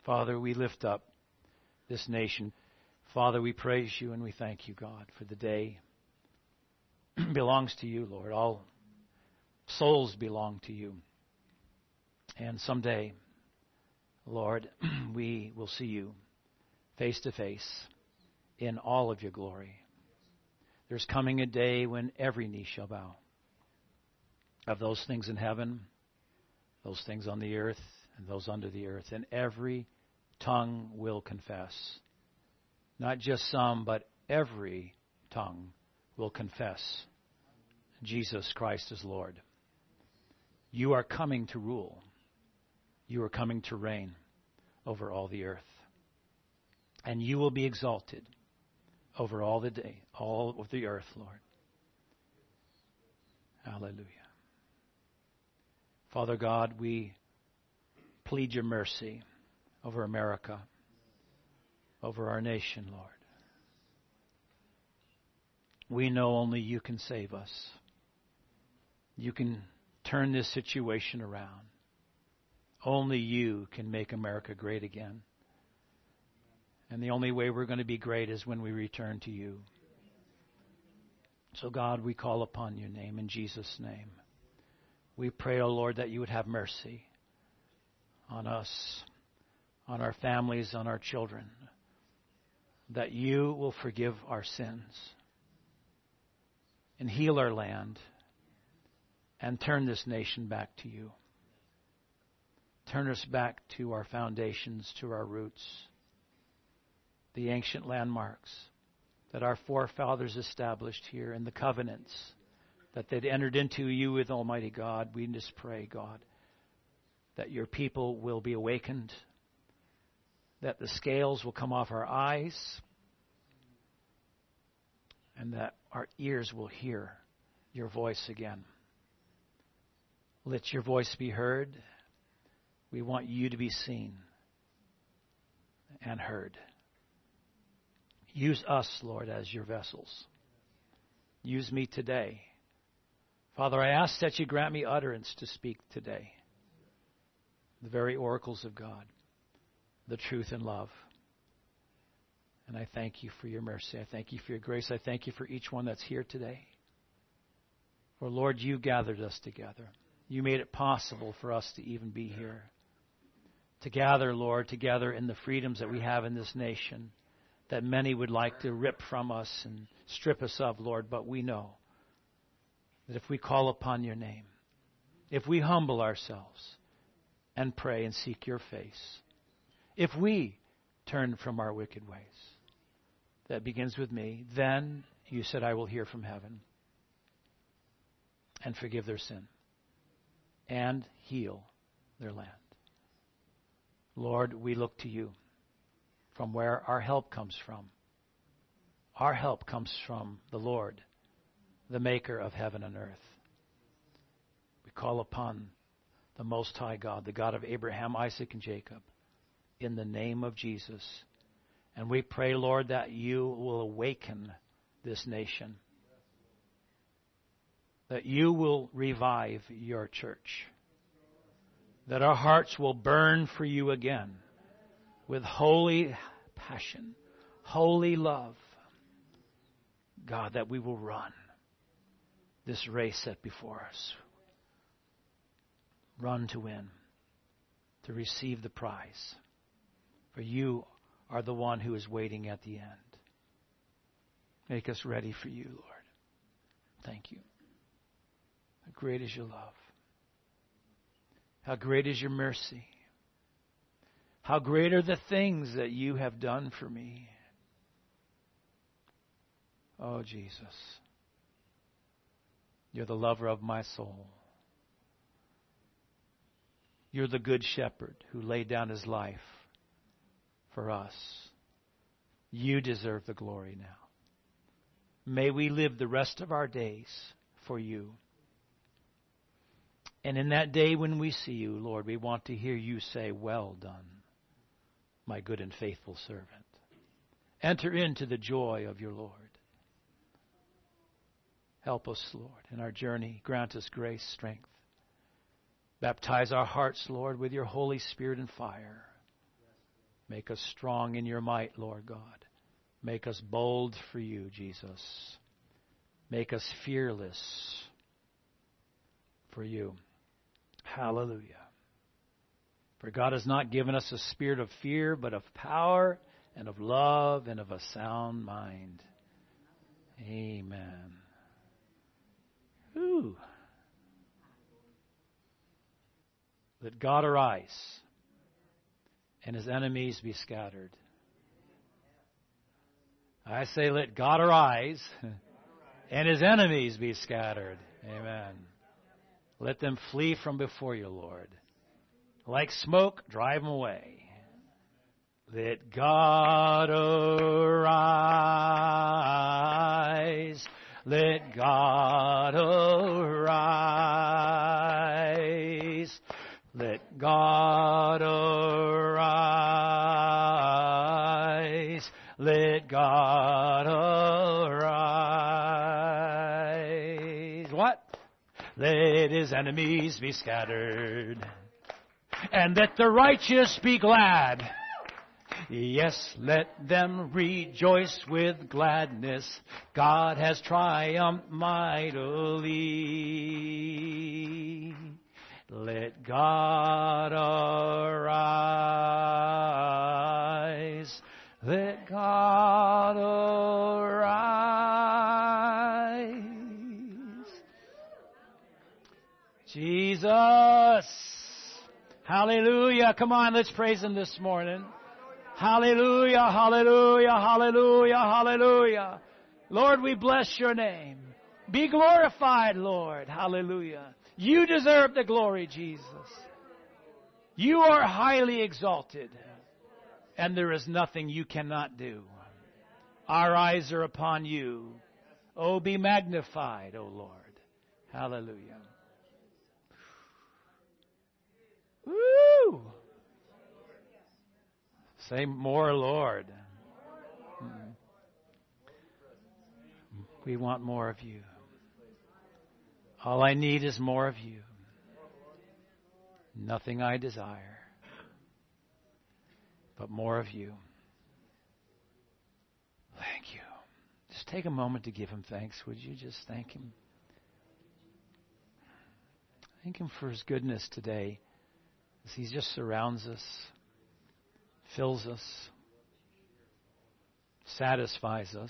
Father, we lift up this nation. Father, we praise you and we thank you, God, for the day belongs to you, Lord. All souls belong to you. And someday, Lord, we will see you face to face in all of your glory. There's coming a day when every knee shall bow, of those things in heaven, those things on the earth, and those under the earth, and every tongue will confess. Not just some, but every tongue will confess Jesus Christ is Lord. You are coming to rule. You are coming to reign over all the earth. And you will be exalted over all of the earth, Lord. Hallelujah. Father God, we plead your mercy over America, over our nation, Lord. We know only you can save us. You can turn this situation around. Only you can make America great again. And the only way we're going to be great is when we return to you. So God, we call upon your name in Jesus' name. We pray, O Lord, that you would have mercy on us, on our families, on our children, that you will forgive our sins and heal our land and turn this nation back to you. Turn us back to our foundations, to our roots, the ancient landmarks that our forefathers established here and the covenants that they'd entered into you with Almighty God. We just pray, God, that your people will be awakened, that the scales will come off our eyes, and that our ears will hear your voice again. Let your voice be heard. We want you to be seen and heard. Use us, Lord, as your vessels. Use me today. Father, I ask that you grant me utterance to speak today. The very oracles of God, the truth and love. And I thank you for your mercy. I thank you for your grace. I thank you for each one that's here today. For, Lord, you gathered us together. You made it possible for us to even be here. To gather, Lord, together in the freedoms that we have in this nation that many would like to rip from us and strip us of, Lord. But we know that if we call upon your name, if we humble ourselves and pray and seek your face, if we turn from our wicked ways, that begins with me, then you said, I will hear from heaven and forgive their sin and heal their land. Lord, we look to you from where our help comes from. Our help comes from the Lord, the maker of heaven and earth. We call upon the Most High God, the God of Abraham, Isaac, and Jacob, in the name of Jesus. And we pray, Lord, that you will awaken this nation, that you will revive your church, that our hearts will burn for you again with holy passion, holy love. God, that we will run this race set before us. Run to win, to receive the prize. For you are the one who is waiting at the end. Make us ready for you, Lord. Thank you. How great is your love. How great is your mercy. How great are the things that you have done for me. Oh, Jesus. You're the lover of my soul. You're the good shepherd who laid down his life for us. You deserve the glory now. May we live the rest of our days for you. And in that day when we see you, Lord, we want to hear you say, well done, my good and faithful servant. Enter into the joy of your Lord. Help us, Lord, in our journey. Grant us grace, strength. Baptize our hearts, Lord, with your Holy Spirit and fire. Make us strong in your might, Lord God. Make us bold for you, Jesus. Make us fearless for you. Hallelujah. For God has not given us a spirit of fear, but of power and of love and of a sound mind. Amen. Ooh. Let God arise and his enemies be scattered. I say, let God arise and his enemies be scattered. Amen. Let them flee from before you, Lord. Like smoke, drive them away. Let God arise. Let God arise. Let God arise. Let God arise. What? Let his enemies be scattered. And let the righteous be glad. Yes, let them rejoice with gladness. God has triumphed mightily. Let God arise. Let God arise. Jesus. Hallelujah. Come on, let's praise him this morning. Hallelujah, hallelujah, hallelujah, hallelujah. Lord, we bless your name. Be glorified, Lord. Hallelujah. You deserve the glory, Jesus. You are highly exalted, and there is nothing you cannot do. Our eyes are upon you. Oh, be magnified, O Lord. Hallelujah. Woo! Say more, Lord. We want more of you. All I need is more of you. Nothing I desire, but more of you. Thank you. Just take a moment to give him thanks. Would you just thank him? Thank him for his goodness today, as he just surrounds us, fills us, satisfies us.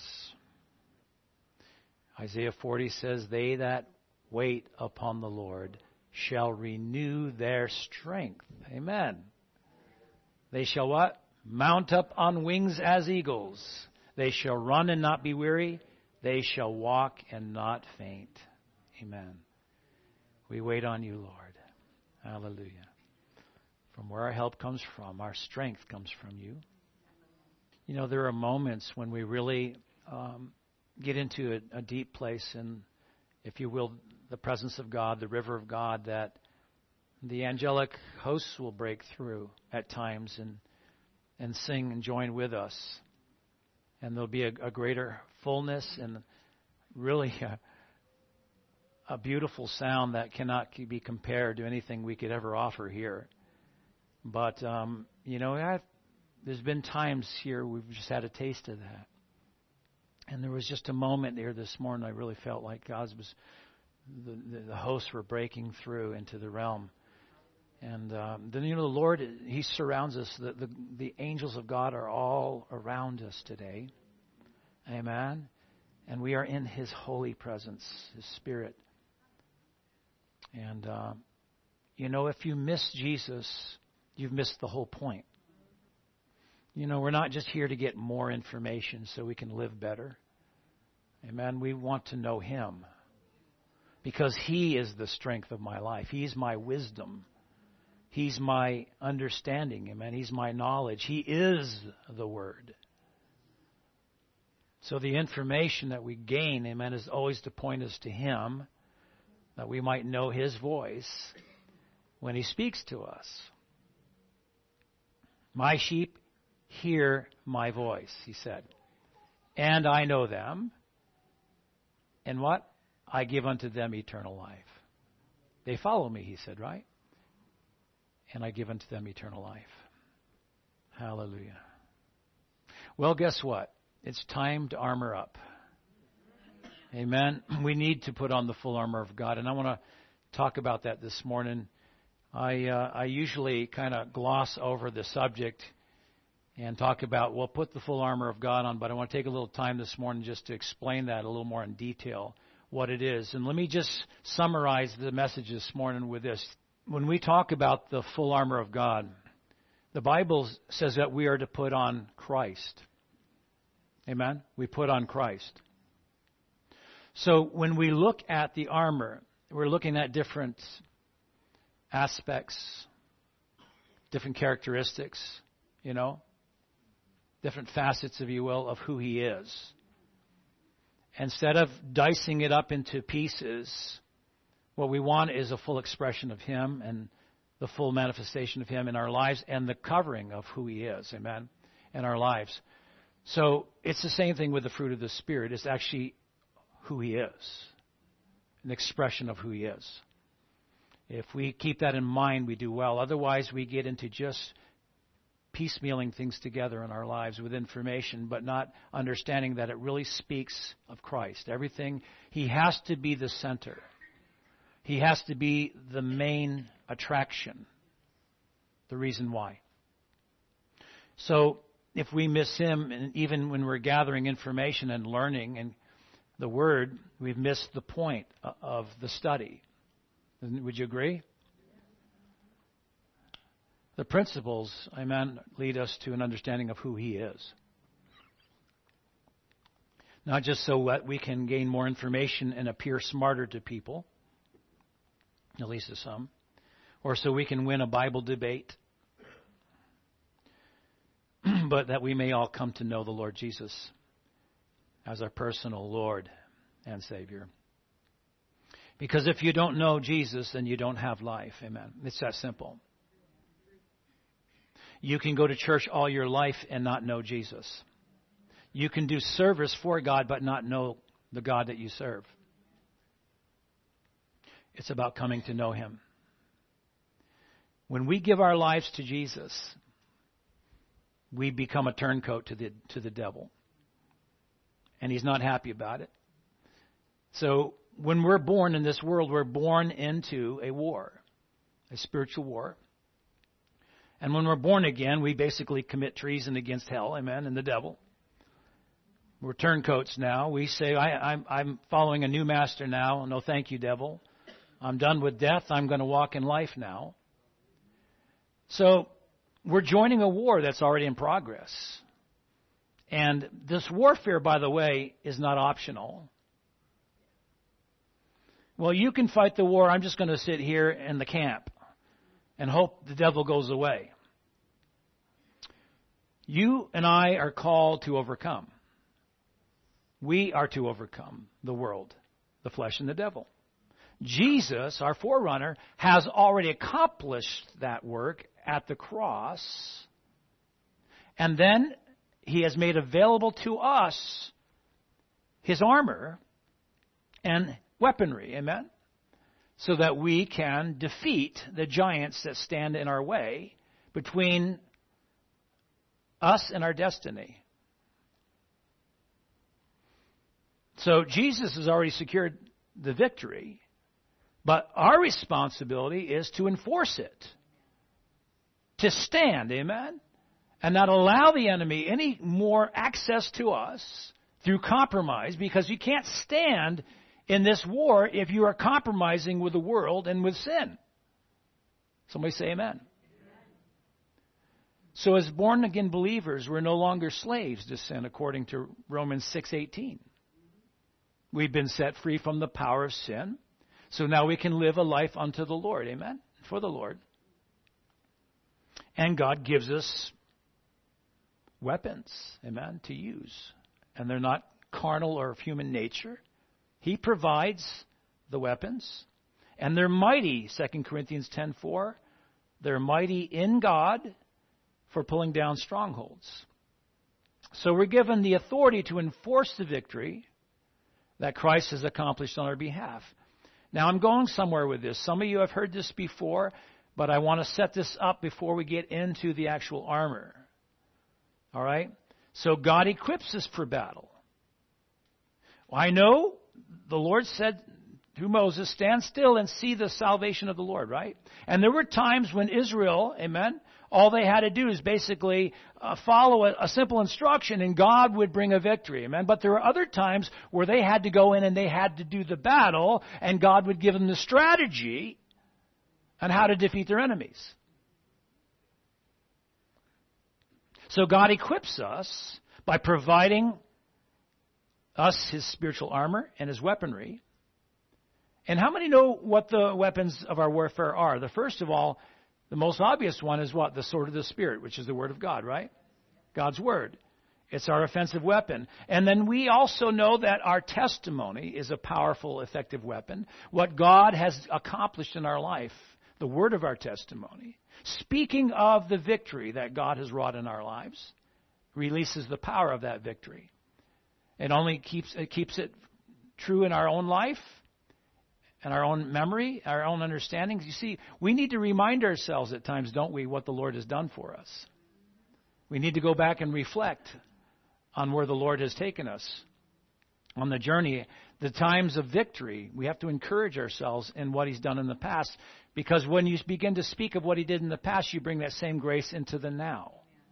Isaiah 40 says, they that wait upon the Lord shall renew their strength. Amen. They shall what? Mount up on wings as eagles. They shall run and not be weary. They shall walk and not faint. Amen. We wait on you, Lord. Hallelujah. From where our help comes from, our strength comes from you. You know, there are moments when we really get into a deep place in, if you will, the presence of God, the river of God, that the angelic hosts will break through at times and sing and join with us. And there'll be a greater fullness and really a beautiful sound that cannot be compared to anything we could ever offer here. But, you know, there's been times here we've just had a taste of that. And there was just a moment here this morning I really felt like the hosts were breaking through into the realm. And then, you know, the Lord, he surrounds us. The angels of God are all around us today. Amen. And we are in his holy presence, his spirit. And, you know, if you miss Jesus, you've missed the whole point. You know, we're not just here to get more information so we can live better. Amen. We want to know him because he is the strength of my life. He's my wisdom. He's my understanding. Amen. He's my knowledge. He is the Word. So the information that we gain, amen, is always to point us to him, that we might know his voice when he speaks to us. My sheep hear my voice, he said, and I know them. And what? I give unto them eternal life. They follow me, he said, right? And I give unto them eternal life. Hallelujah. Well, guess what? It's time to armor up. Amen. We need to put on the full armor of God, and I want to talk about that this morning. I usually kind of gloss over the subject and talk about, well, put the full armor of God on, but I want to take a little time this morning just to explain that a little more in detail, what it is. And let me just summarize the message this morning with this. When we talk about the full armor of God, the Bible says that we are to put on Christ. Amen? We put on Christ. So when we look at the armor, we're looking at different aspects, different characteristics, different facets, if you will, of who He is. Instead of dicing it up into pieces, what we want is a full expression of Him and the full manifestation of Him in our lives and the covering of who He is, amen, in our lives. So it's the same thing with the fruit of the Spirit. It's actually who He is, an expression of who He is. If we keep that in mind, we do well. Otherwise, we get into just piecemealing things together in our lives with information, but not understanding that it really speaks of Christ. Everything, He has to be the center. He has to be the main attraction, the reason why. So if we miss Him, and even when we're gathering information and learning and the Word, we've missed the point of the study. Would you agree? The principles, amen, lead us to an understanding of who He is. Not just so that we can gain more information and appear smarter to people, at least to some, or so we can win a Bible debate, but that we may all come to know the Lord Jesus as our personal Lord and Savior. Because if you don't know Jesus, then you don't have life. Amen. It's that simple. You can go to church all your life and not know Jesus. You can do service for God but not know the God that you serve. It's about coming to know Him. When we give our lives to Jesus, we become a turncoat to the devil. And he's not happy about it. So when we're born in this world, we're born into a war, a spiritual war. And when we're born again, we basically commit treason against hell, amen, and the devil. We're turncoats now. We say, I'm following a new master now. No, thank you, devil. I'm done with death. I'm going to walk in life now. So we're joining a war that's already in progress. And this warfare, by the way, is not optional. Well, you can fight the war. I'm just going to sit here in the camp and hope the devil goes away. You and I are called to overcome. We are to overcome the world, the flesh, and the devil. Jesus, our forerunner, has already accomplished that work at the cross. And then He has made available to us His armor and weaponry, amen? So that we can defeat the giants that stand in our way between us and our destiny. So Jesus has already secured the victory, but our responsibility is to enforce it, to stand, amen? And not allow the enemy any more access to us through compromise, because you can't stand in this war if you are compromising with the world and with sin. Somebody say amen. So as born-again believers, we're no longer slaves to sin, according to Romans 6:18. We've been set free from the power of sin, so now we can live a life unto the Lord, amen, for the Lord. And God gives us weapons, amen, to use. And they're not carnal or of human nature. He provides the weapons. And they're mighty, 2 Corinthians 10:4. They're mighty in God for pulling down strongholds. So we're given the authority to enforce the victory that Christ has accomplished on our behalf. Now I'm going somewhere with this. Some of you have heard this before, but I want to set this up before we get into the actual armor. All right? So God equips us for battle. Well, I know the Lord said through Moses, stand still and see the salvation of the Lord, right? And there were times when Israel, amen, all they had to do is basically follow a simple instruction and God would bring a victory, amen. But there were other times where they had to go in and they had to do the battle and God would give them the strategy on how to defeat their enemies. So God equips us by providing us His spiritual armor and His weaponry. And how many know what the weapons of our warfare are? The first of all, the most obvious one is what? The sword of the Spirit, which is the Word of God, right? God's Word. It's our offensive weapon. And then we also know that our testimony is a powerful, effective weapon. What God has accomplished in our life, the word of our testimony, speaking of the victory that God has wrought in our lives, releases the power of that victory. It only keeps it true in our own life and our own memory, our own understandings. You see, we need to remind ourselves at times, don't we, what the Lord has done for us. We need to go back and reflect on where the Lord has taken us on the journey, the times of victory. We have to encourage ourselves in what He's done in the past, because when you begin to speak of what He did in the past, you bring that same grace into the now.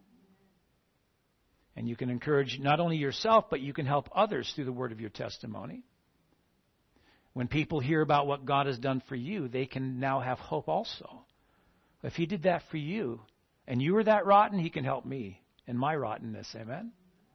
And you can encourage not only yourself, but you can help others through the word of your testimony. When people hear about what God has done for you, they can now have hope also. If He did that for you, and you were that rotten, He can help me in my rottenness. Amen?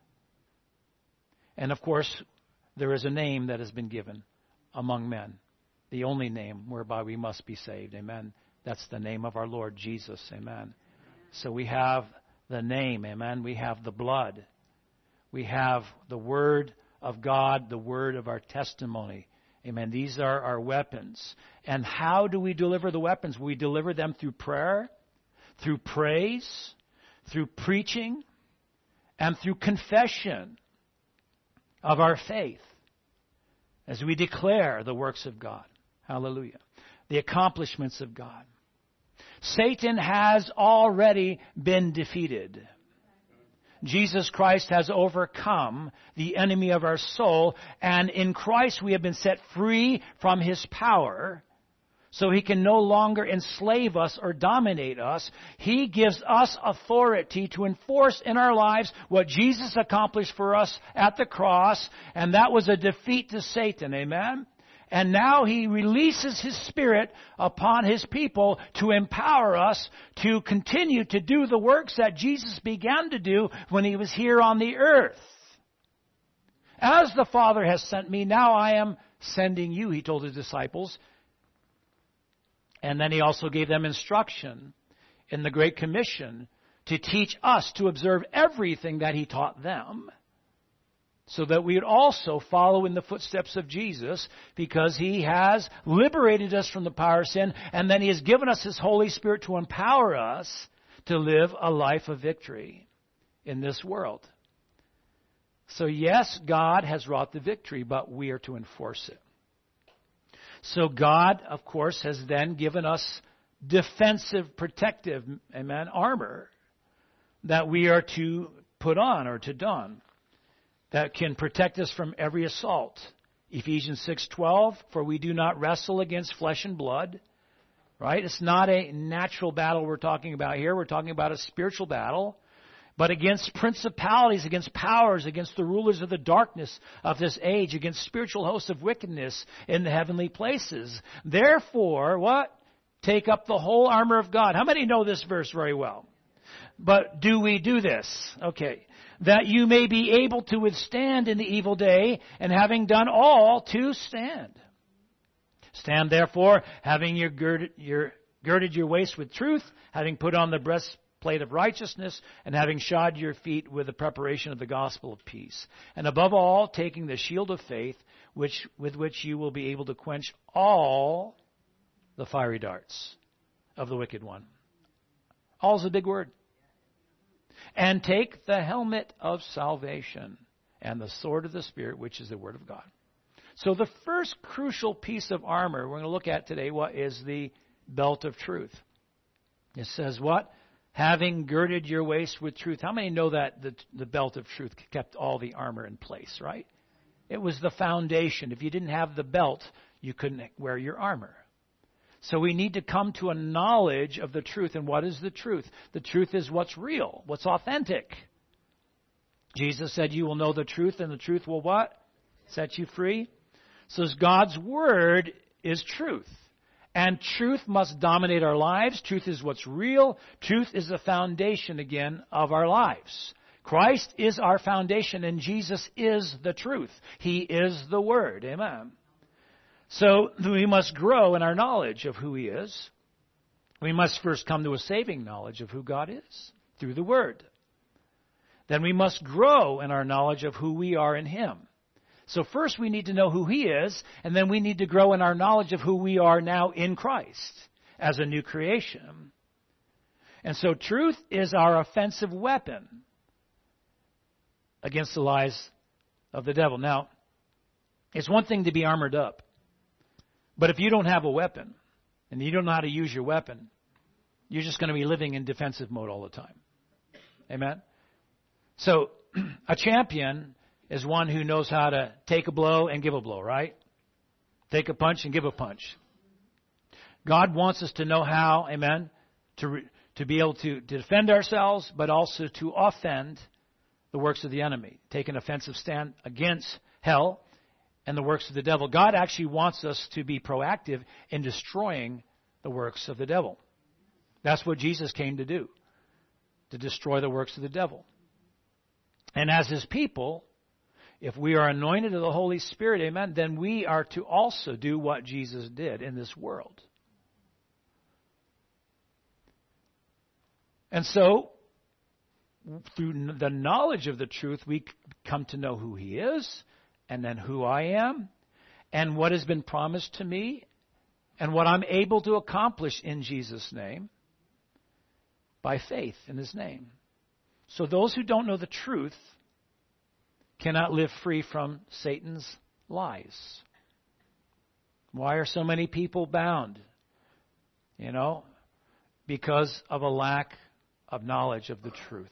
And of course, there is a name that has been given among men, the only name whereby we must be saved. Amen? That's the name of our Lord Jesus. Amen? So we have the name. Amen? We have the blood. We have the Word of God, the word of our testimony. Amen. These are our weapons. And how do we deliver the weapons? We deliver them through prayer, through praise, through preaching, and through confession of our faith as we declare the works of God. Hallelujah. The accomplishments of God. Satan has already been defeated. Jesus Christ has overcome the enemy of our soul, and in Christ we have been set free from his power, so he can no longer enslave us or dominate us. He gives us authority to enforce in our lives what Jesus accomplished for us at the cross, and that was a defeat to Satan. Amen? And now He releases His Spirit upon His people to empower us to continue to do the works that Jesus began to do when He was here on the earth. As the Father has sent me, now I am sending you, He told His disciples. And then He also gave them instruction in the Great Commission to teach us to observe everything that He taught them, so that we would also follow in the footsteps of Jesus, because He has liberated us from the power of sin, and then He has given us His Holy Spirit to empower us to live a life of victory in this world. So yes, God has wrought the victory, but we are to enforce it. So God, of course, has then given us defensive, protective, amen, armor that we are to put on or to don, that can protect us from every assault. Ephesians 6:12, for we do not wrestle against flesh and blood. Right? It's not a natural battle we're talking about here. We're talking about a spiritual battle. But against principalities, against powers, against the rulers of the darkness of this age, against spiritual hosts of wickedness in the heavenly places. Therefore, what? Take up the whole armor of God. How many know this verse very well? But do we do this? Okay. That you may be able to withstand in the evil day, and having done all, to stand. Stand therefore, having girded your waist with truth, having put on the breastplate of righteousness, and having shod your feet with the preparation of the gospel of peace. And above all, taking the shield of faith, with which you will be able to quench all the fiery darts of the wicked one. All is a big word. And take the helmet of salvation and the sword of the Spirit, which is the Word of God. So the first crucial piece of armor we're going to look at today, what is the belt of truth? It says what? Having girded your waist with truth. How many know that the belt of truth kept all the armor in place, right? It was the foundation. If you didn't have the belt, you couldn't wear your armor. So we need to come to a knowledge of the truth. And what is the truth? The truth is what's real, what's authentic. Jesus said, you will know the truth, and the truth will what? Set you free. So God's Word is truth. And truth must dominate our lives. Truth is what's real. Truth is the foundation, again, of our lives. Christ is our foundation, and Jesus is the truth. He is the Word. Amen. So we must grow in our knowledge of who He is. We must first come to a saving knowledge of who God is through the Word. Then we must grow in our knowledge of who we are in Him. So first we need to know who He is, and then we need to grow in our knowledge of who we are now in Christ as a new creation. And so truth is our offensive weapon against the lies of the devil. Now, it's one thing to be armored up, but if you don't have a weapon, and you don't know how to use your weapon, you're just going to be living in defensive mode all the time. Amen? So, a champion is one who knows how to take a blow and give a blow, right? Take a punch and give a punch. God wants us to know how, amen, to be able to defend ourselves, but also to offend the works of the enemy. Take an offensive stand against hell and the works of the devil. God actually wants us to be proactive in destroying the works of the devil. That's what Jesus came to do, to destroy the works of the devil. And as His people, if we are anointed of the Holy Spirit, amen, then we are to also do what Jesus did in this world. And so, through the knowledge of the truth, we come to know who He is, and then who I am, and what has been promised to me, and what I'm able to accomplish in Jesus' name by faith in His name. So those who don't know the truth cannot live free from Satan's lies. Why are so many people bound? Because of a lack of knowledge of the truth.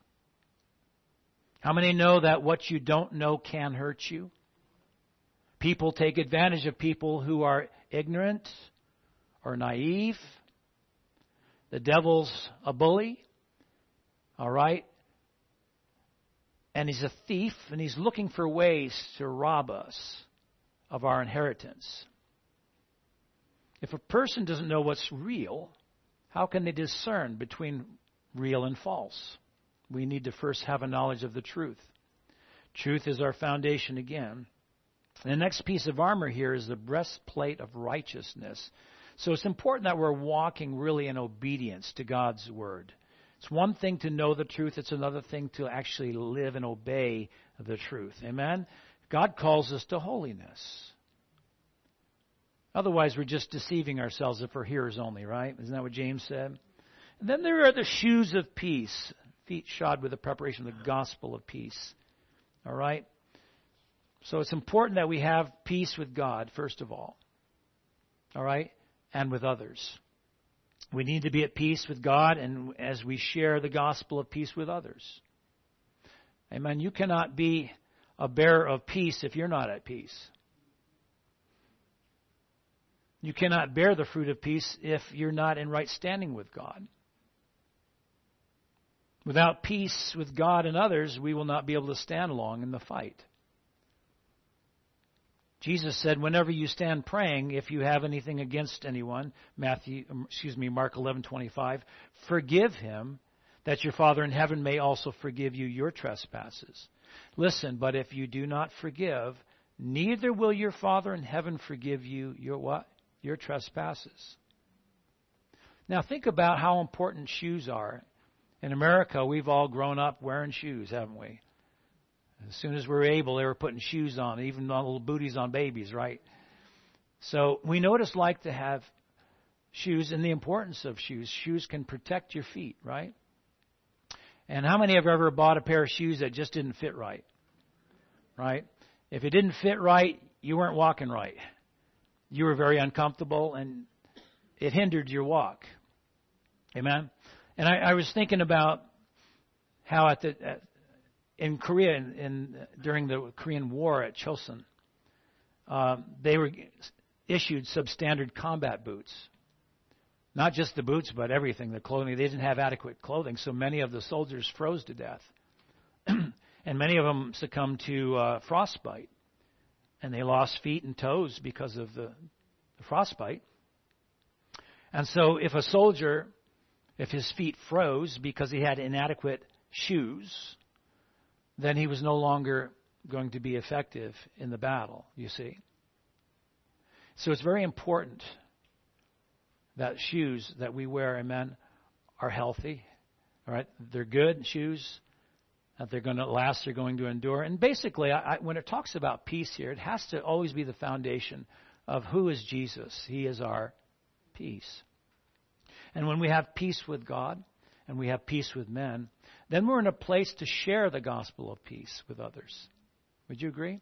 How many know that what you don't know can hurt you? People take advantage of people who are ignorant or naive. The devil's a bully, all right? And he's a thief, and he's looking for ways to rob us of our inheritance. If a person doesn't know what's real, how can they discern between real and false? We need to first have a knowledge of the truth. Truth is our foundation again. And the next piece of armor here is the breastplate of righteousness. So it's important that we're walking really in obedience to God's Word. It's one thing to know the truth. It's another thing to actually live and obey the truth. Amen? God calls us to holiness. Otherwise, we're just deceiving ourselves if we're hearers only, right? Isn't that what James said? And then there are the shoes of peace, feet shod with the preparation of the gospel of peace. All right? So it's important that we have peace with God, first of all. All right? And with others. We need to be at peace with God and as we share the gospel of peace with others. Amen. You cannot be a bearer of peace if you're not at peace. You cannot bear the fruit of peace if you're not in right standing with God. Without peace with God and others, we will not be able to stand long in the fight. Jesus said, whenever you stand praying, if you have anything against anyone, Mark 11:25, forgive him, that your Father in heaven may also forgive you your trespasses. Listen, but if you do not forgive, neither will your Father in heaven forgive you your what? Your trespasses. Now think about how important shoes are. In America, we've all grown up wearing shoes, haven't we? As soon as we were able, they were putting shoes on, even on little booties on babies, right? So we know what it's like to have shoes and the importance of shoes. Shoes can protect your feet, right? And how many have ever bought a pair of shoes that just didn't fit right? Right? If it didn't fit right, you weren't walking right. You were very uncomfortable and it hindered your walk. Amen? And I was thinking about how in Korea, during the Korean War at Chosun, they were issued substandard combat boots. Not just the boots, but everything, the clothing. They didn't have adequate clothing, so many of the soldiers froze to death. And many of them succumbed to frostbite. And they lost feet and toes because of the frostbite. And so if a soldier, if his feet froze because he had inadequate shoes, then he was no longer going to be effective in the battle, you see. So it's very important that shoes that we wear, amen, are healthy. All right, they're good shoes, that they're going to last, they're going to endure. And basically, when it talks about peace here, it has to always be the foundation of who is Jesus. He is our peace. And when we have peace with God and we have peace with men, then we're in a place to share the gospel of peace with others. Would you agree?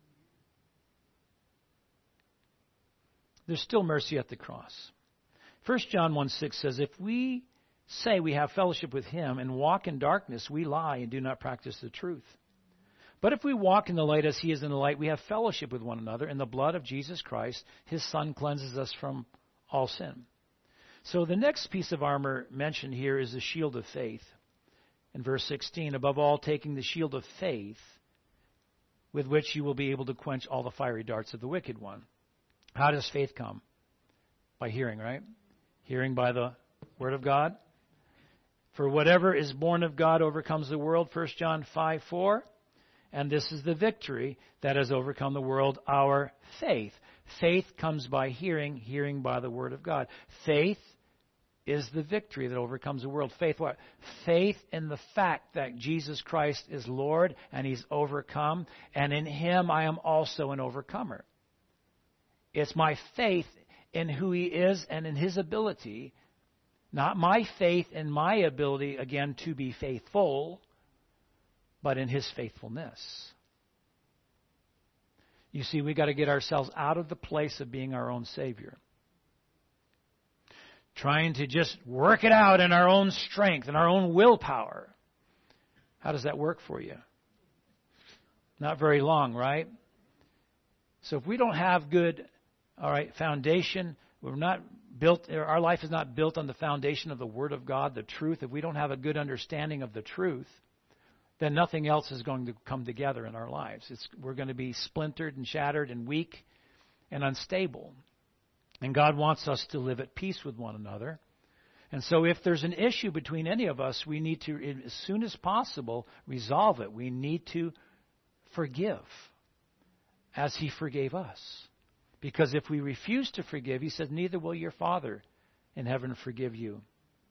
There's still mercy at the cross. 1 John 1:6 says, if we say we have fellowship with him and walk in darkness, we lie and do not practice the truth. But if we walk in the light as he is in the light, we have fellowship with one another, and the blood of Jesus Christ, his Son, cleanses us from all sin. So the next piece of armor mentioned here is the shield of faith. In verse 16, above all, taking the shield of faith, with which you will be able to quench all the fiery darts of the wicked one. How does faith come? By hearing, right? Hearing by the word of God. For whatever is born of God overcomes the world, 1 John 5:4. And this is the victory that has overcome the world, our faith. Faith comes by hearing, hearing by the word of God. Faith is the victory that overcomes the world. Faith what? Faith in the fact that Jesus Christ is Lord and he's overcome, and in him I am also an overcomer. It's my faith in who he is and in his ability, not my faith in my ability, again, to be faithful, but in his faithfulness. You see, we got to get ourselves out of the place of being our own Savior. Trying to just work it out in our own strength and our own willpower. How does that work for you? Not very long, right? So if we don't have good, foundation, we're not built, our life is not built on the foundation of the Word of God, the truth. If we don't have a good understanding of the truth, then nothing else is going to come together in our lives. We're going to be splintered and shattered and weak and unstable. And God wants us to live at peace with one another. And so if there's an issue between any of us, we need to, as soon as possible, resolve it. We need to forgive as he forgave us. Because if we refuse to forgive, he says, neither will your Father in heaven forgive you.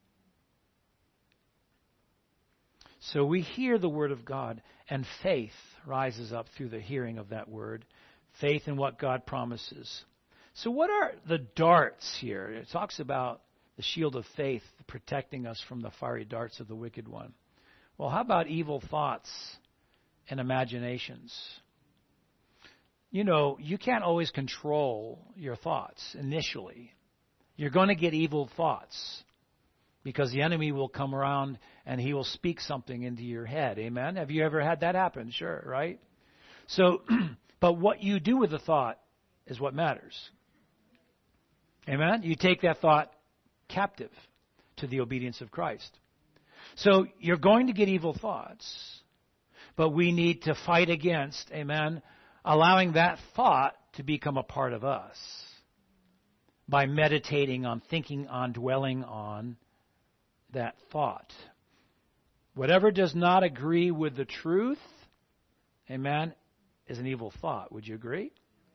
So we hear the Word of God, and faith rises up through the hearing of that Word. Faith in what God promises. So what are the darts here? It talks about the shield of faith protecting us from the fiery darts of the wicked one. Well, how about evil thoughts and imaginations? You know, you can't always control your thoughts initially. You're going to get evil thoughts because the enemy will come around and he will speak something into your head. Amen? Have you ever had that happen? Sure, right? So, but what you do with the thought is what matters. Amen? You take that thought captive to the obedience of Christ. So you're going to get evil thoughts, but we need to fight against, amen, allowing that thought to become a part of us by meditating on, thinking on, dwelling on that thought. Whatever does not agree with the truth, amen, is an evil thought. Would you agree?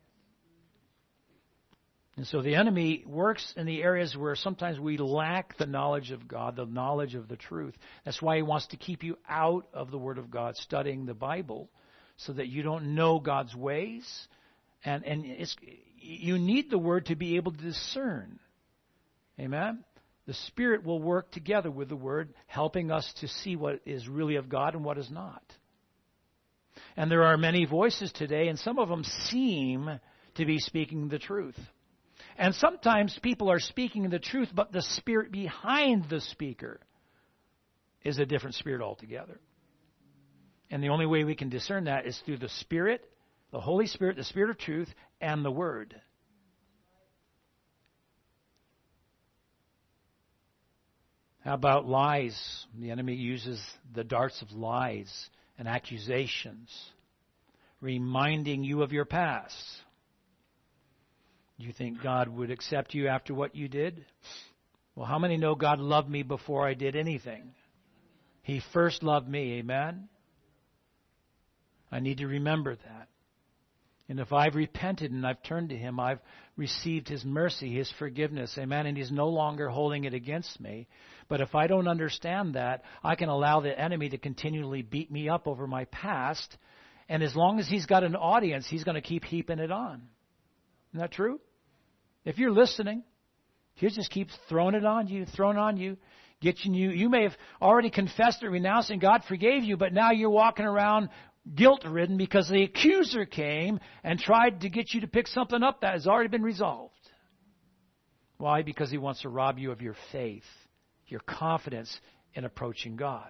And so the enemy works in the areas where sometimes we lack the knowledge of God, the knowledge of the truth. That's why he wants to keep you out of the Word of God, studying the Bible, so that you don't know God's ways. And you need the Word to be able to discern. Amen? The Spirit will work together with the Word, helping us to see what is really of God and what is not. And there are many voices today, and some of them seem to be speaking the truth. And sometimes people are speaking the truth, but the spirit behind the speaker is a different spirit altogether. And the only way we can discern that is through the Spirit, the Holy Spirit, the Spirit of truth, and the Word. How about lies? The enemy uses the darts of lies and accusations, reminding you of your past. You think God would accept you after what you did? Well, how many know God loved me before I did anything? He first loved me, amen? I need to remember that. And if I've repented and I've turned to Him, I've received His mercy, His forgiveness, amen, and He's no longer holding it against me. But if I don't understand that, I can allow the enemy to continually beat me up over my past, and as long as he's got an audience, he's going to keep heaping it on. Isn't that true? If you're listening, he just keeps throwing it on you, getting you. You may have already confessed it, renounced, and God forgave you, but now you're walking around guilt-ridden because the accuser came and tried to get you to pick something up that has already been resolved. Why? Because he wants to rob you of your faith, your confidence in approaching God.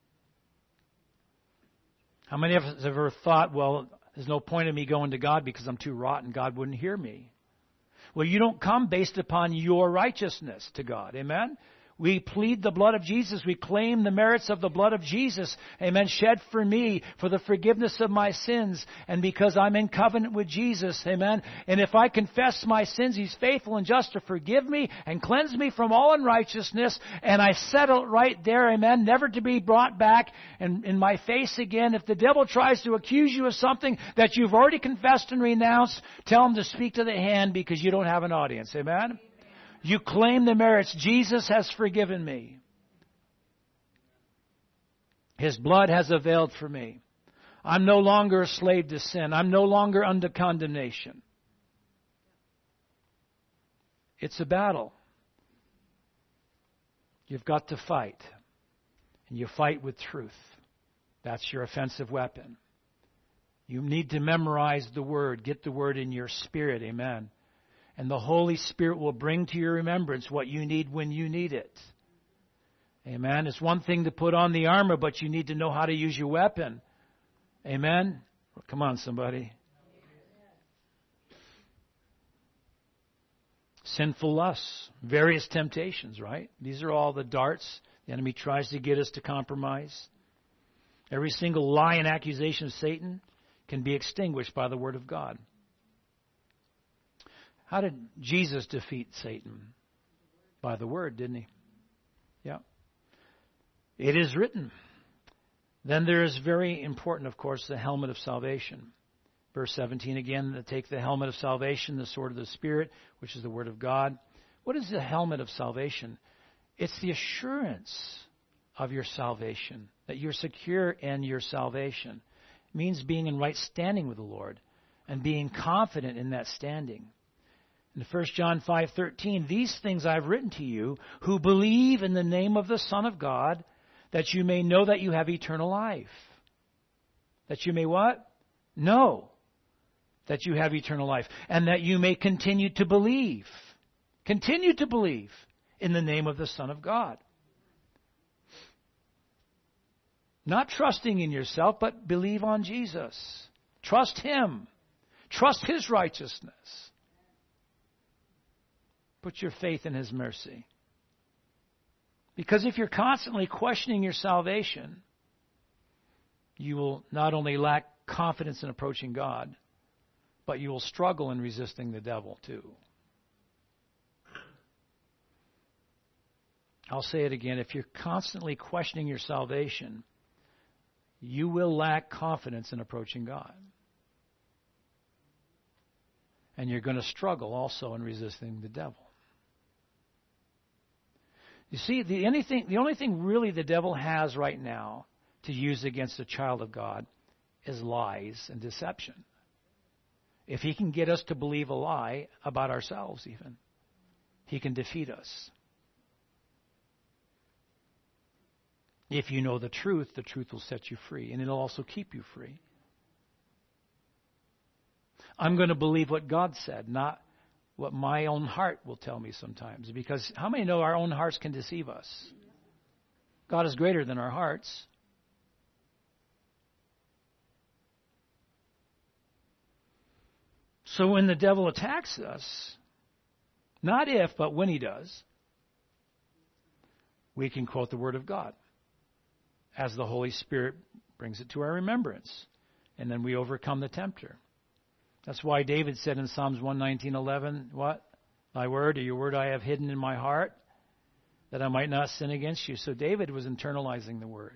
How many of us have ever thought, well, there's no point in me going to God because I'm too rotten, God wouldn't hear me? Well, you don't come based upon your righteousness to God. Amen? We plead the blood of Jesus. We claim the merits of the blood of Jesus. Amen. Shed for me for the forgiveness of my sins. And because I'm in covenant with Jesus. Amen. And if I confess my sins, He's faithful and just to forgive me and cleanse me from all unrighteousness. And I settle it right there. Amen. Never to be brought back in my face again. If the devil tries to accuse you of something that you've already confessed and renounced, tell him to speak to the hand because you don't have an audience. Amen. You claim the merits. Jesus has forgiven me. His blood has availed for me. I'm no longer a slave to sin. I'm no longer under condemnation. It's a battle. You've got to fight. And you fight with truth. That's your offensive weapon. You need to memorize the Word. Get the Word in your spirit. Amen. And the Holy Spirit will bring to your remembrance what you need when you need it. Amen. It's one thing to put on the armor, but you need to know how to use your weapon. Amen. Come on, somebody. Sinful lusts, various temptations, right? These are all the darts the enemy tries to get us to compromise. Every single lie and accusation of Satan can be extinguished by the Word of God. How did Jesus defeat Satan? By the Word, didn't He? Yeah. It is written. Then there is very important, of course, the helmet of salvation. Verse 17 again, to take the helmet of salvation, the sword of the Spirit, which is the Word of God. What is the helmet of salvation? It's the assurance of your salvation, that you're secure in your salvation. It means being in right standing with the Lord and being confident in that standing. In 1 John 5:13, these things I've written to you who believe in the name of the Son of God, that you may know that you have eternal life. That you may what? Know that you have eternal life. And that you may continue to believe. Continue to believe in the name of the Son of God. Not trusting in yourself, but believe on Jesus. Trust Him. Trust His righteousness. Put your faith in His mercy. Because if you're constantly questioning your salvation, you will not only lack confidence in approaching God, but you will struggle in resisting the devil too. I'll say it again. If you're constantly questioning your salvation, you will lack confidence in approaching God. And you're going to struggle also in resisting the devil. You see, the only thing really the devil has right now to use against a child of God is lies and deception. If he can get us to believe a lie about ourselves even, he can defeat us. If you know the truth will set you free, and it'll also keep you free. I'm going to believe what God said, not what my own heart will tell me sometimes. Because how many know our own hearts can deceive us? God is greater than our hearts. So when the devil attacks us, not if, but when he does, we can quote the Word of God as the Holy Spirit brings it to our remembrance. And then we overcome the tempter. That's why David said in Psalms 119:11, what? Thy word, or your word I have hidden in my heart, that I might not sin against you. So David was internalizing the Word.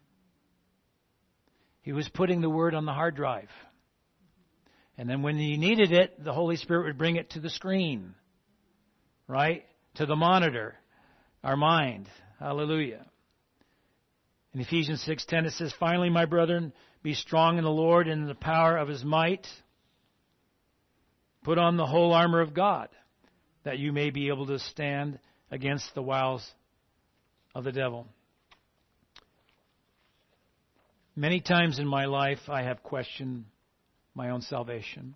He was putting the Word on the hard drive. And then when he needed it, the Holy Spirit would bring it to the screen. Right? To the monitor. Our mind. Hallelujah. In Ephesians 6:10 it says, finally, my brethren, be strong in the Lord and in the power of His might. Put on the whole armor of God, that you may be able to stand against the wiles of the devil. Many times in my life I have questioned my own salvation.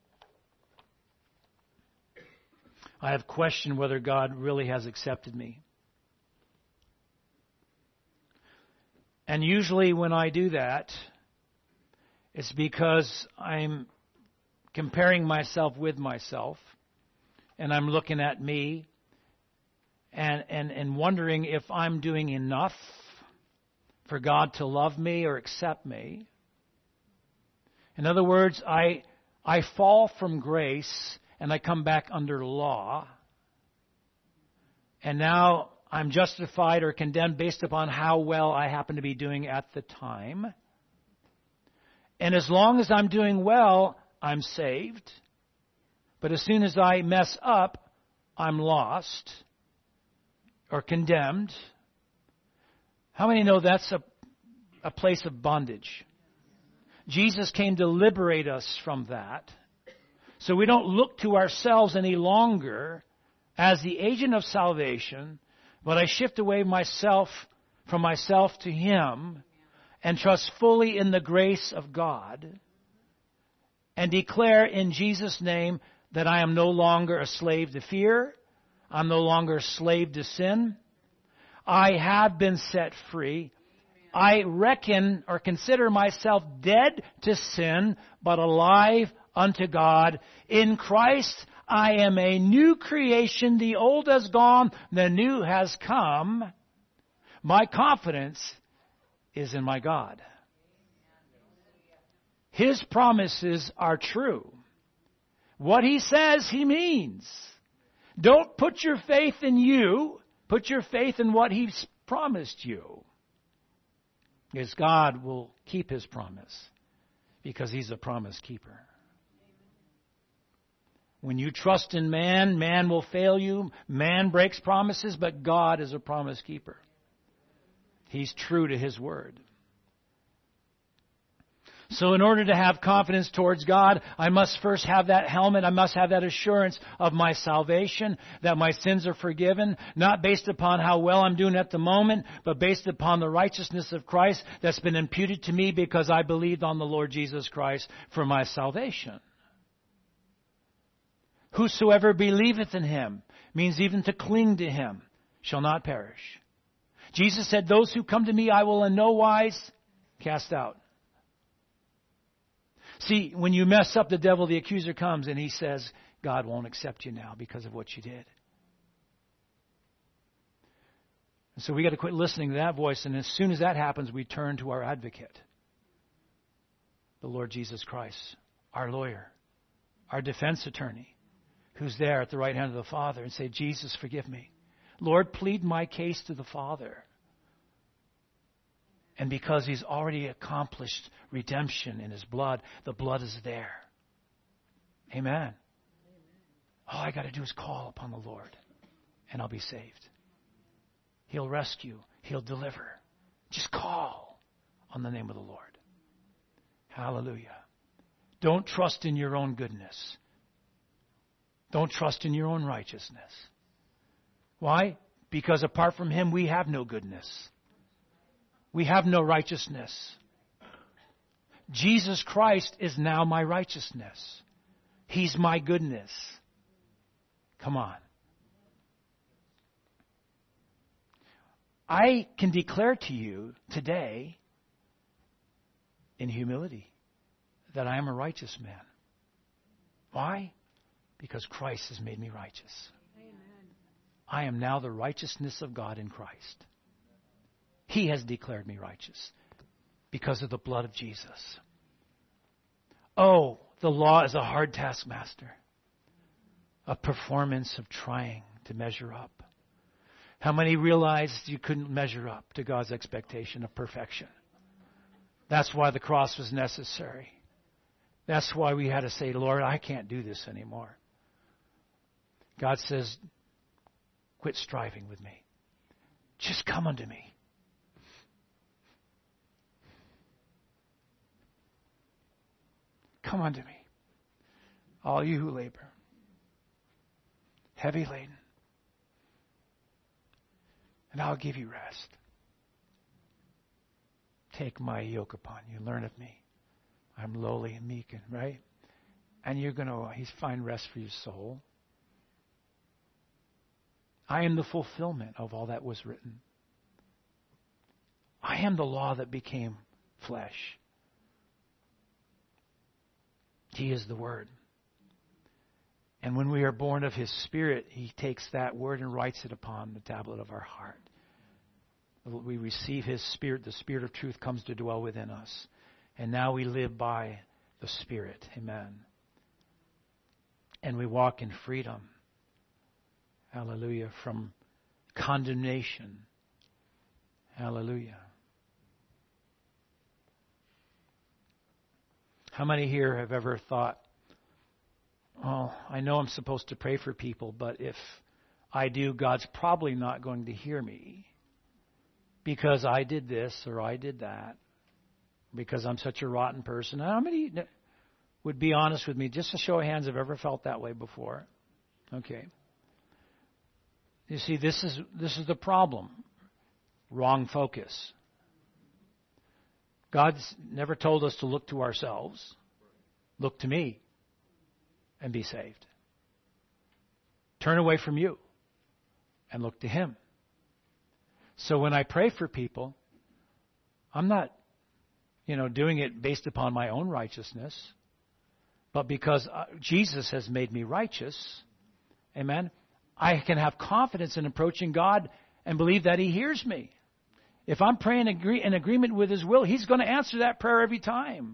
I have questioned whether God really has accepted me. And usually when I do that, it's because I'm comparing myself with myself, and I'm looking at me and wondering if I'm doing enough for God to love me or accept me. In other words, I fall from grace and I come back under law. And now I'm justified or condemned based upon how well I happen to be doing at the time. And as long as I'm doing well, I'm saved. But as soon as I mess up, I'm lost or condemned. How many know that's a place of bondage? Jesus came to liberate us from that. So we don't look to ourselves any longer as the agent of salvation, but I shift away from myself to Him and trust fully in the grace of God and declare in Jesus' name that I am no longer a slave to fear. I'm no longer a slave to sin. I have been set free. I reckon or consider myself dead to sin, but alive unto God. In Christ, I am a new creation. The old has gone, the new has come. My confidence is in my God. His promises are true. What He says, He means. Don't put your faith in you. Put your faith in what He's promised you. Because God will keep His promise. Because He's a promise keeper. When you trust in man, man will fail you. Man breaks promises, but God is a promise keeper. He's true to His word. So in order to have confidence towards God, I must first have that helmet. I must have that assurance of my salvation, that my sins are forgiven, not based upon how well I'm doing at the moment, but based upon the righteousness of Christ that's been imputed to me because I believed on the Lord Jesus Christ for my salvation. Whosoever believeth in Him, means even to cling to Him, shall not perish. Jesus said, those who come to me I will in no wise cast out. See, when you mess up, the devil, the accuser, comes and he says, God won't accept you now because of what you did. And so we got to quit listening to that voice, and as soon as that happens, we turn to our advocate, the Lord Jesus Christ, our lawyer, our defense attorney, who's there at the right hand of the Father, and say, Jesus, forgive me. Lord, plead my case to the Father. And because He's already accomplished redemption in His blood, the blood is there. Amen. All I got to do is call upon the Lord, and I'll be saved. He'll rescue. He'll deliver. Just call on the name of the Lord. Hallelujah. Don't trust in your own goodness. Don't trust in your own righteousness. Why? Because apart from Him, we have no goodness. We have no righteousness. Jesus Christ is now my righteousness. He's my goodness. Come on. I can declare to you today in humility that I am a righteous man. Why? Because Christ has made me righteous. Amen. I am now the righteousness of God in Christ. He has declared me righteous because of the blood of Jesus. Oh, the law is a hard taskmaster, a performance of trying to measure up. How many realized you couldn't measure up to God's expectation of perfection? That's why the cross was necessary. That's why we had to say, Lord, I can't do this anymore. God says, quit striving with me. Just come unto me. Come unto me, all you who labor, heavy laden, and I'll give you rest. Take my yoke upon you. Learn of me. I'm lowly and meek, right? And you're going to find rest for your soul. I am the fulfillment of all that was written. I am the law that became flesh. He is the Word. And when we are born of His Spirit, He takes that Word and writes it upon the tablet of our heart. We receive His Spirit. The Spirit of truth comes to dwell within us. And now we live by the Spirit. Amen. And we walk in freedom. Hallelujah. From condemnation. Hallelujah. How many here have ever thought, oh, I know I'm supposed to pray for people, but if I do, God's probably not going to hear me because I did this or I did that, because I'm such a rotten person. How many would be honest with me? Just a show of hands have ever felt that way before? Okay. You see, this is the problem. Wrong focus. God's never told us to look to ourselves. Look to me and be saved. Turn away from you and look to Him. So when I pray for people, I'm not, doing it based upon my own righteousness, but because Jesus has made me righteous. Amen. I can have confidence in approaching God and believe that He hears me. If I'm praying in agreement with His will, He's going to answer that prayer every time.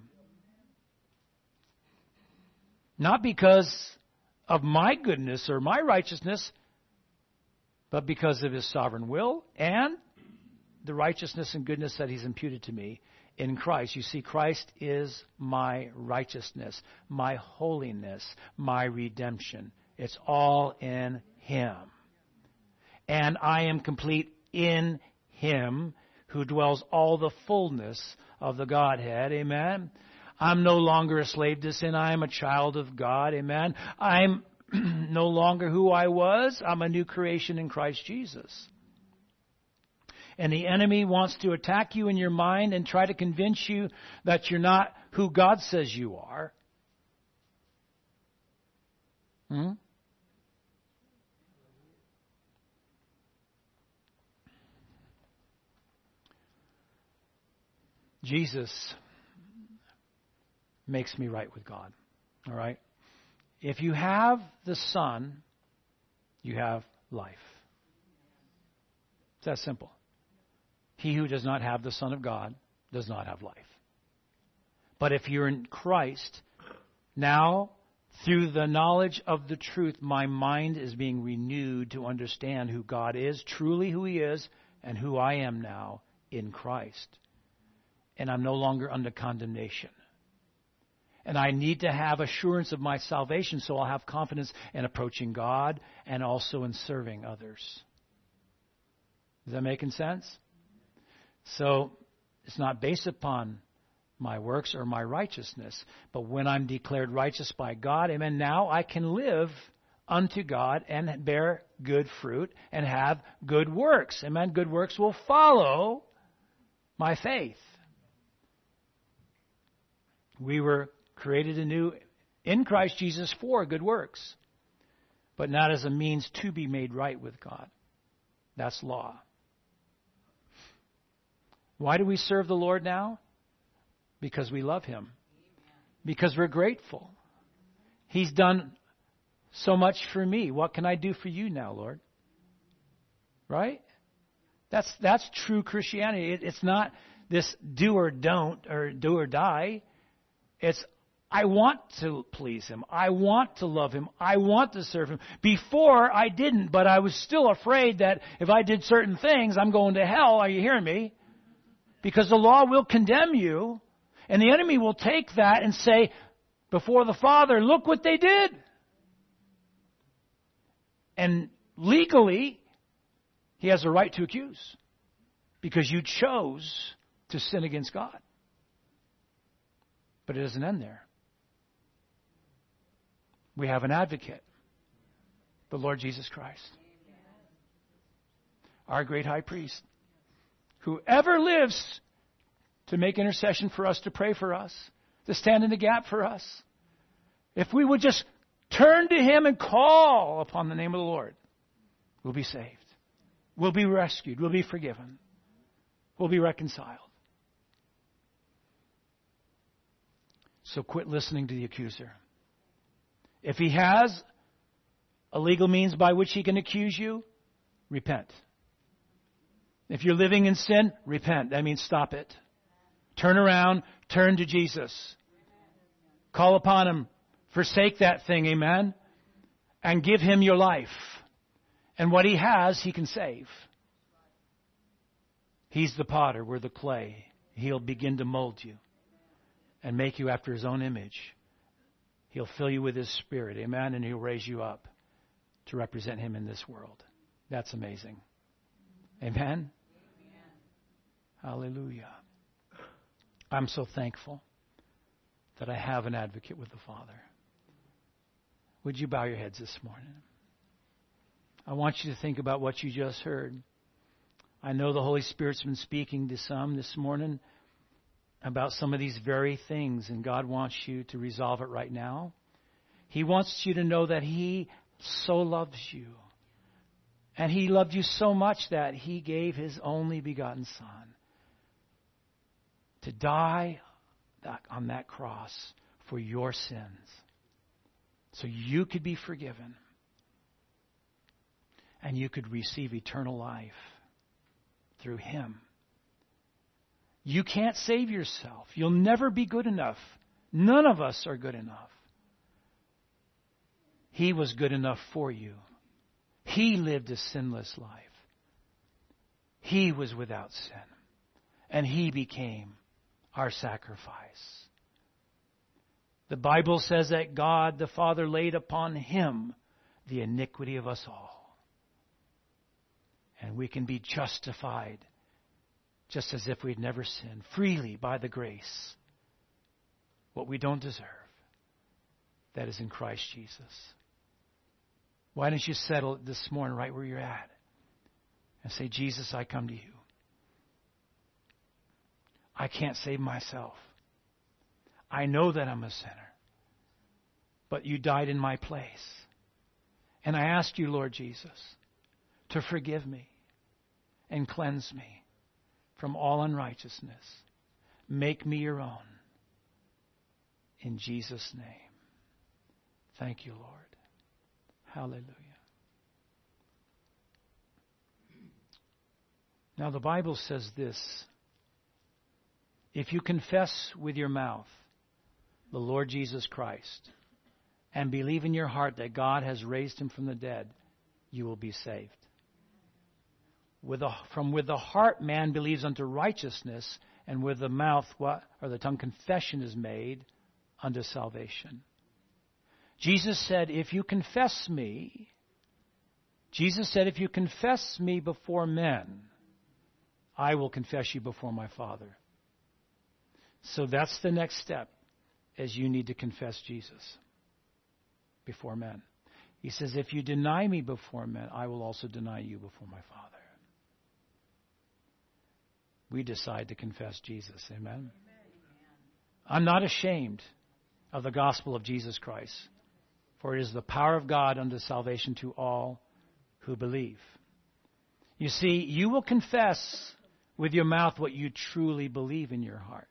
Not because of my goodness or my righteousness, but because of His sovereign will and the righteousness and goodness that He's imputed to me in Christ. You see, Christ is my righteousness, my holiness, my redemption. It's all in Him. And I am complete in Him who dwells all the fullness of the Godhead. Amen. I'm no longer a slave to sin. I am a child of God. Amen. I'm no longer who I was. I'm a new creation in Christ Jesus. And the enemy wants to attack you in your mind and try to convince you that you're not who God says you are. Jesus makes me right with God. All right? If you have the Son, you have life. It's that simple. He who does not have the Son of God does not have life. But if you're in Christ, now, through the knowledge of the truth, my mind is being renewed to understand who God is, truly who He is, and who I am now in Christ. And I'm no longer under condemnation. And I need to have assurance of my salvation so I'll have confidence in approaching God and also in serving others. Is that making sense? So it's not based upon my works or my righteousness. But when I'm declared righteous by God, amen, now I can live unto God and bear good fruit and have good works. Amen. Good works will follow my faith. We were created anew in Christ Jesus for good works, but not as a means to be made right with God. That's law. Why do we serve the Lord now? Because we love Him. Because we're grateful. He's done so much for me. What can I do for you now, Lord? Right? That's true Christianity. It's not this do or don't or do or die. It's I want to please Him. I want to love Him. I want to serve Him. Before I didn't, but I was still afraid that if I did certain things, I'm going to hell. Are you hearing me? Because the law will condemn you, and the enemy will take that and say before the Father, look what they did. And legally, he has a right to accuse because you chose to sin against God. But it doesn't end there. We have an advocate, the Lord Jesus Christ, our great high priest, who ever lives to make intercession for us, to pray for us, to stand in the gap for us. If we would just turn to Him and call upon the name of the Lord, we'll be saved. We'll be rescued. We'll be forgiven. We'll be reconciled. So quit listening to the accuser. If he has a legal means by which he can accuse you, repent. If you're living in sin, repent. That means stop it. Turn around. Turn to Jesus. Call upon Him. Forsake that thing, amen? And give Him your life. And what He has, He can save. He's the potter. We're the clay. He'll begin to mold you and make you after His own image. He'll fill you with His Spirit, amen? And He'll raise you up to represent Him in this world. That's amazing. Amen? Hallelujah. I'm so thankful that I have an advocate with the Father. Would you bow your heads this morning? I want you to think about what you just heard. I know the Holy Spirit's been speaking to some this morning about some of these very things, and God wants you to resolve it right now. He wants you to know that He so loves you. And He loved you so much that He gave His only begotten Son to die on that cross for your sins so you could be forgiven and you could receive eternal life through Him. You can't save yourself. You'll never be good enough. None of us are good enough. He was good enough for you. He lived a sinless life. He was without sin. And He became our sacrifice. The Bible says that God the Father laid upon Him the iniquity of us all. And we can be justified just as if we'd never sinned, freely by the grace, what we don't deserve, that is in Christ Jesus. Why don't you settle it this morning right where you're at and say, Jesus, I come to you. I can't save myself. I know that I'm a sinner, but you died in my place. And I ask you, Lord Jesus, to forgive me and cleanse me from all unrighteousness. Make me your own. In Jesus' name. Thank you, Lord. Hallelujah. Now the Bible says this. If you confess with your mouth the Lord Jesus Christ and believe in your heart that God has raised Him from the dead, you will be saved. With the heart man believes unto righteousness, and with the mouth or the tongue confession is made unto salvation. Jesus said, if you confess me before men, I will confess you before my Father. So that's the next step, as you need to confess Jesus before men. He says, if you deny me before men, I will also deny you before my Father. We decide to confess Jesus. Amen? I'm not ashamed of the gospel of Jesus Christ, for it is the power of God unto salvation to all who believe. You see, you will confess with your mouth what you truly believe in your heart.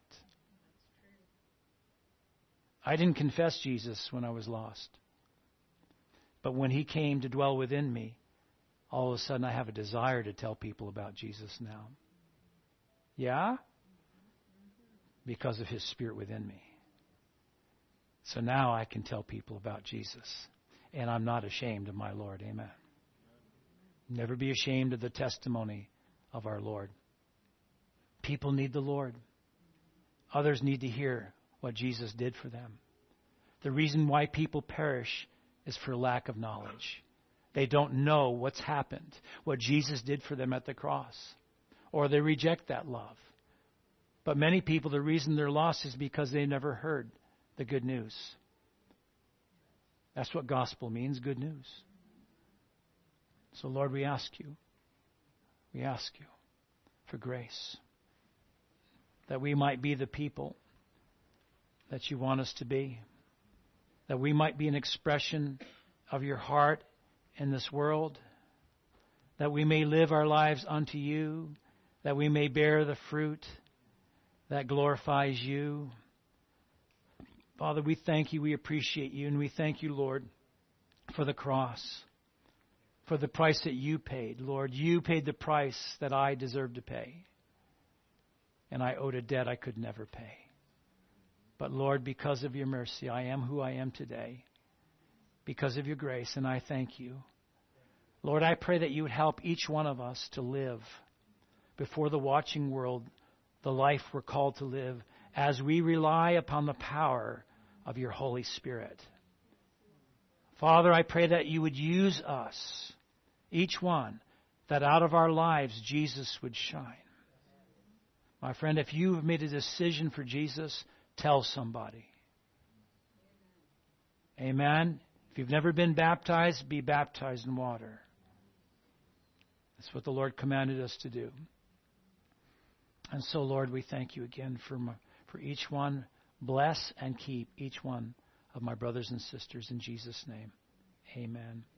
I didn't confess Jesus when I was lost. But when he came to dwell within me, all of a sudden I have a desire to tell people about Jesus now. Yeah? Because of his Spirit within me. So now I can tell people about Jesus. And I'm not ashamed of my Lord. Amen. Never be ashamed of the testimony of our Lord. People need the Lord. Others need to hear what Jesus did for them. The reason why people perish is for lack of knowledge. They don't know what's happened, what Jesus did for them at the cross. Or they reject that love. But many people, the reason they're lost is because they never heard the good news. That's what gospel means, good news. So Lord, we ask you for grace, that we might be the people that you want us to be, that we might be an expression of your heart in this world, that we may live our lives unto you, that we may bear the fruit that glorifies you. Father, we thank you, we appreciate you, and we thank you, Lord, for the cross, for the price that you paid. Lord, you paid the price that I deserved to pay, and I owed a debt I could never pay. But Lord, because of your mercy, I am who I am today, because of your grace, and I thank you. Lord, I pray that you would help each one of us to live before the watching world the life we're called to live as we rely upon the power of your Holy Spirit. Father, I pray that you would use us, each one, that out of our lives Jesus would shine. My friend, if you have made a decision for Jesus, tell somebody. Amen. If you've never been baptized, be baptized in water. That's what the Lord commanded us to do. And so, Lord, we thank you again for each one. Bless and keep each one of my brothers and sisters in Jesus' name. Amen.